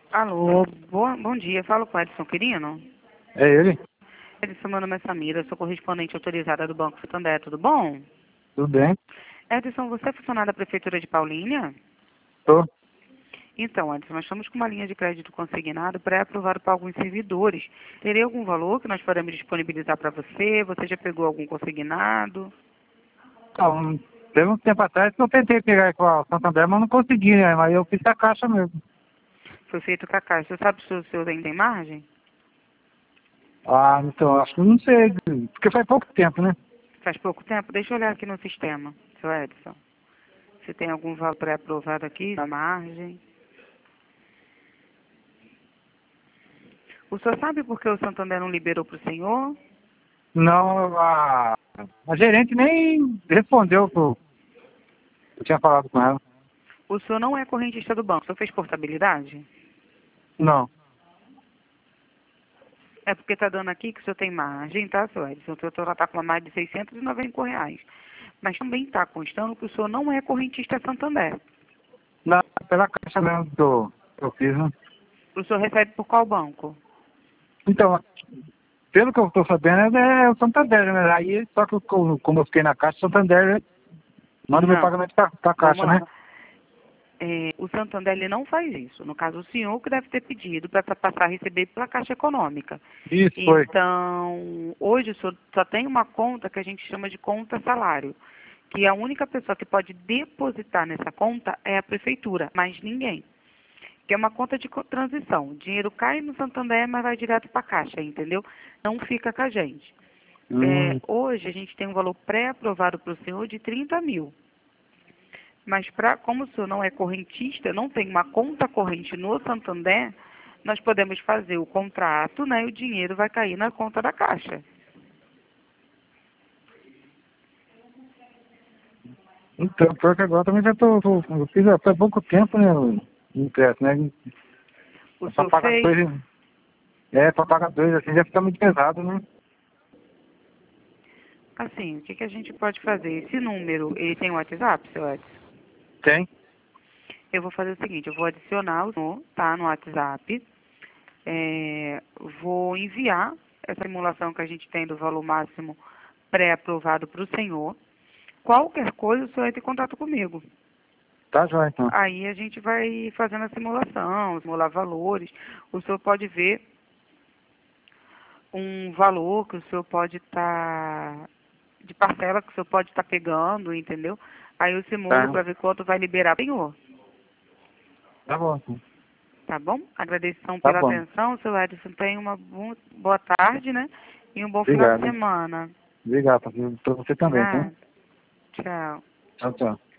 Alô, bom dia. Falo com o Edson Quirino. É ele? Edson, meu nome é Samira, sou correspondente autorizada do Banco Santander, tudo bom? Tudo bem? Edson, você é funcionário da Prefeitura de Paulínia? Tô. Então, Edson, nós estamos com uma linha de crédito consignado pré-aprovado para alguns servidores. Teria algum valor que nós podemos disponibilizar para você? Você já pegou algum consignado? Então, teve um tempo atrás que eu tentei pegar com a Santander, mas não consegui, né? Mas eu fiz a caixa mesmo. Foi feito com a Caixa. Você sabe se o seu tem margem? Ah, então, acho que não sei, porque faz pouco tempo, né? Faz pouco tempo? Deixa eu olhar aqui no sistema, seu Edson. Se tem algum valor pré-aprovado aqui, da margem. O senhor sabe por que o Santander não liberou para o senhor? Não, a gerente nem respondeu que eu tinha falado com ela. O senhor não é correntista do banco, o senhor fez portabilidade? Não. É porque está dando aqui que o senhor tem margem, tá, seu Edson? O senhor está com uma margem de R$ 695. Mas também está constando que o senhor não é correntista Santander. Não, pela caixa mesmo que eu fiz, né? O senhor recebe por qual banco? Então, pelo que eu tô sabendo, é o Santander, né? Aí, só que como eu fiquei na caixa, o Santander manda meu Não. pagamento pra caixa, Vamos né? lá. O Santander ele não faz isso. No caso, o senhor que deve ter pedido para passar a receber pela Caixa Econômica. Isso, foi. Então, hoje o senhor só tem uma conta que a gente chama de conta salário, que a única pessoa que pode depositar nessa conta é a prefeitura, mais ninguém. Que é uma conta de transição. O dinheiro cai no Santander, mas vai direto para a Caixa, entendeu? Não fica com a gente. Hoje a gente tem um valor pré-aprovado para o senhor de 30 mil. Mas como o senhor não é correntista, não tem uma conta corrente no Santander, nós podemos fazer o contrato, né? E o dinheiro vai cair na conta da Caixa. Então, pior que agora também já eu fiz há pouco tempo, né, o ingresso, né? O Pra senhor pagar fez? dois, pra pagar dois, assim, já fica muito pesado, né? Assim, o que que a gente pode fazer? Esse número, ele tem WhatsApp, seu Edson? Tem? Eu vou fazer o seguinte, eu vou adicionar o senhor, tá, no WhatsApp. Vou enviar essa simulação que a gente tem do valor máximo pré-aprovado para o senhor. Qualquer coisa, o senhor entra em contato comigo. Tá jóia, então. Aí a gente vai fazendo a simulação, simular valores. O senhor pode ver um valor que o senhor pode estar, de parcela que o senhor pode estar pegando, entendeu? Aí eu simulo Tá, para ver quanto vai liberar para o senhor. tá bom, então. Tá bom? Agradeço Tá pela bom. atenção, seu Edson. Tenha uma boa tarde, né? E um bom final de Obrigado. semana. Obrigado, pra você também, tá? Nada. Tchau. Tchau, tchau.